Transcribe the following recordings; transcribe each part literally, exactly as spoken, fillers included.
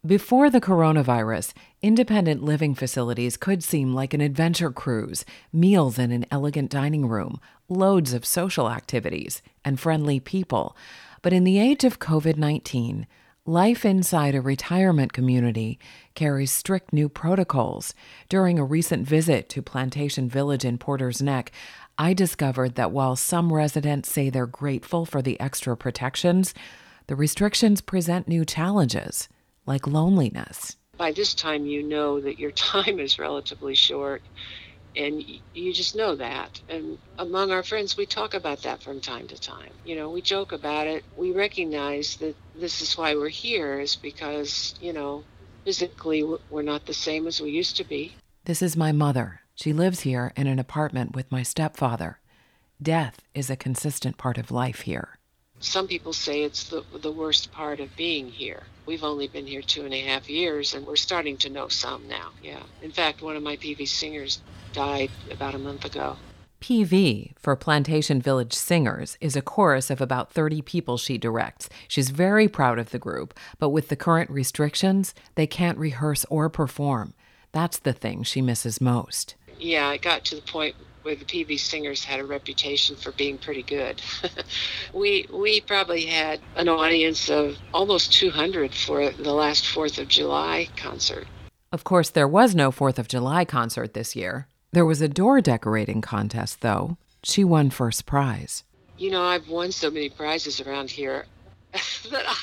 Before the coronavirus, independent living facilities could seem like an adventure cruise, meals in an elegant dining room, loads of social activities, and friendly people. But in the age of covid nineteen, life inside a retirement community carries strict new protocols. During a recent visit to Plantation Village in Porter's Neck, I discovered that while some residents say they're grateful for the extra protections, the restrictions present new challenges, like loneliness. By this time, you know that your time is relatively short, and you just know that. And among our friends, we talk about that from time to time. You know, we joke about it. We recognize that this is why we're here, is because, you know, physically we're not the same as we used to be. This is my mother. She lives here in an apartment with my stepfather. Death is a consistent part of life here. Some people say it's the the worst part of being here. We've only been here two and a half years, and we're starting to know some now, yeah. In fact, one of my P V singers died about a month ago. P V, for Plantation Village Singers, is a chorus of about thirty people she directs. She's very proud of the group, but with the current restrictions, they can't rehearse or perform. That's the thing she misses most. Yeah, it got to the point where the P V singers had a reputation for being pretty good. we we probably had an audience of almost two hundred for the last fourth of July concert. Of course, there was no fourth of July concert this year. There was a door decorating contest, though. She won first prize. You know, I've won so many prizes around here that I,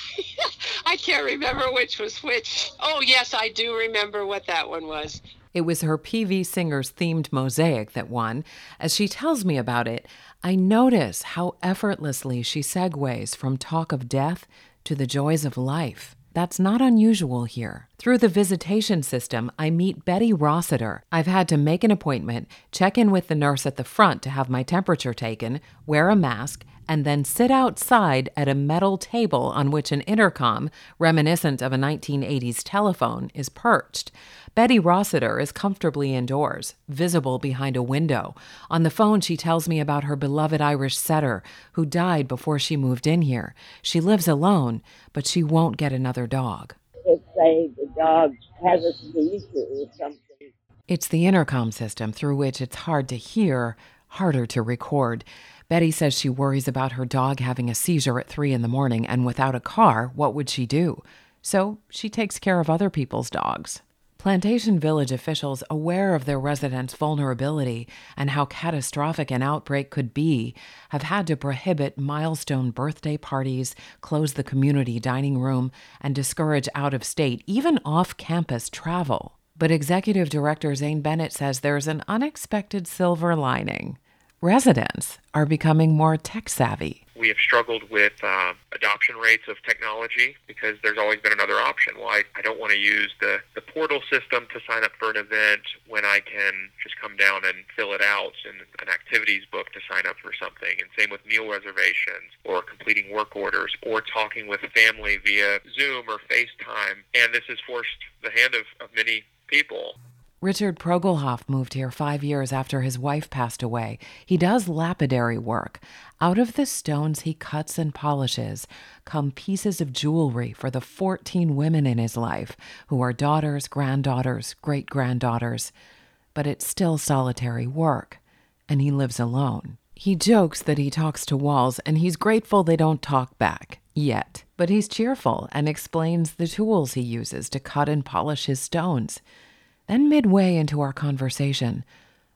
I can't remember which was which. Oh, yes, I do remember what that one was. It was her P V Singers themed mosaic that won. As she tells me about it, I notice how effortlessly she segues from talk of death to the joys of life. That's not unusual here. Through the visitation system, I meet Betty Rossiter. I've had to make an appointment, check in with the nurse at the front to have my temperature taken, wear a mask, and then sit outside at a metal table on which an intercom, reminiscent of a nineteen eighties telephone, is perched. Betty Rossiter is comfortably indoors, visible behind a window. On the phone, she tells me about her beloved Irish setter, who died before she moved in here. She lives alone, but she won't get another dog. It's say the dog has a seizure or something. It's the intercom system through which it's hard to hear, harder to record. Betty says she worries about her dog having a seizure at three in the morning, and without a car, what would she do? So she takes care of other people's dogs. Plantation Village officials, aware of their residents' vulnerability and how catastrophic an outbreak could be, have had to prohibit milestone birthday parties, close the community dining room, and discourage out-of-state, even off-campus travel. But Executive Director Zane Bennett says there's an unexpected silver lining. Residents are becoming more tech-savvy. We have struggled with uh, adoption rates of technology because there's always been another option. Well, I, I don't want to use the, the portal system to sign up for an event when I can just come down and fill it out in an activities book to sign up for something. And same with meal reservations or completing work orders or talking with family via Zoom or FaceTime. And this has forced the hand of, of many people. Richard Progelhoff moved here five years after his wife passed away. He does lapidary work. Out of the stones he cuts and polishes come pieces of jewelry for the fourteen women in his life, who are daughters, granddaughters, great-granddaughters. But it's still solitary work, and he lives alone. He jokes that he talks to walls, and he's grateful they don't talk back, yet. But he's cheerful and explains the tools he uses to cut and polish his stones. Then midway into our conversation,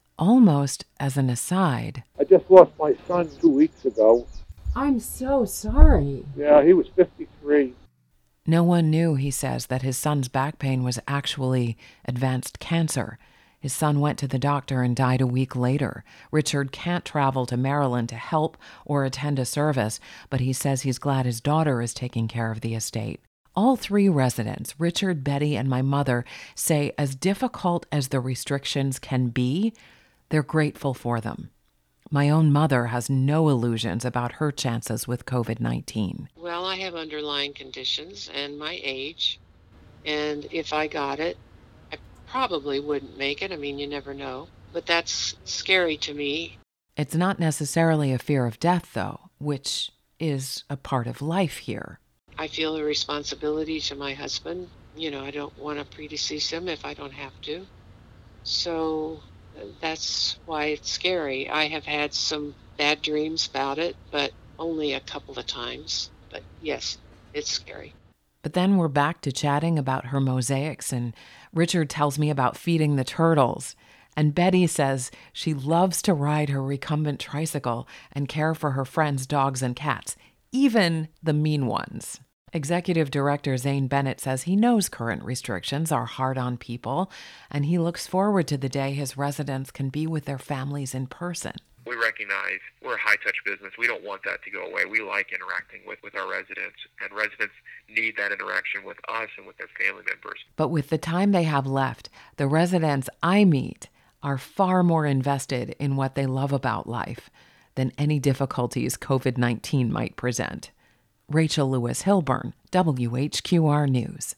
almost as an aside, I just lost my son two weeks ago. I'm so sorry. Yeah, he was fifty-three. No one knew, he says, that his son's back pain was actually advanced cancer. His son went to the doctor and died a week later. Richard can't travel to Maryland to help or attend a service, but he says he's glad his daughter is taking care of the estate. All three residents, Richard, Betty, and my mother, say as difficult as the restrictions can be, they're grateful for them. My own mother has no illusions about her chances with covid nineteen. Well, I have underlying conditions and my age, and if I got it, I probably wouldn't make it. I mean, you never know. But that's scary to me. It's not necessarily a fear of death, though, which is a part of life here. I feel a responsibility to my husband You know, I don't want to predecease them if I don't have to. So uh, that's why it's scary. I have had some bad dreams about it, but only a couple of times. But yes, it's scary. But then we're back to chatting about her mosaics, and Richard tells me about feeding the turtles. And Betty says she loves to ride her recumbent tricycle and care for her friends' dogs and cats, even the mean ones. Executive Director Zane Bennett says he knows current restrictions are hard on people, and he looks forward to the day his residents can be with their families in person. We recognize we're a high-touch business. We don't want that to go away. We like interacting with, with our residents, and residents need that interaction with us and with their family members. But with the time they have left, the residents I meet are far more invested in what they love about life than any difficulties covid nineteen might present. Rachel Lewis Hilburn, W H Q R News.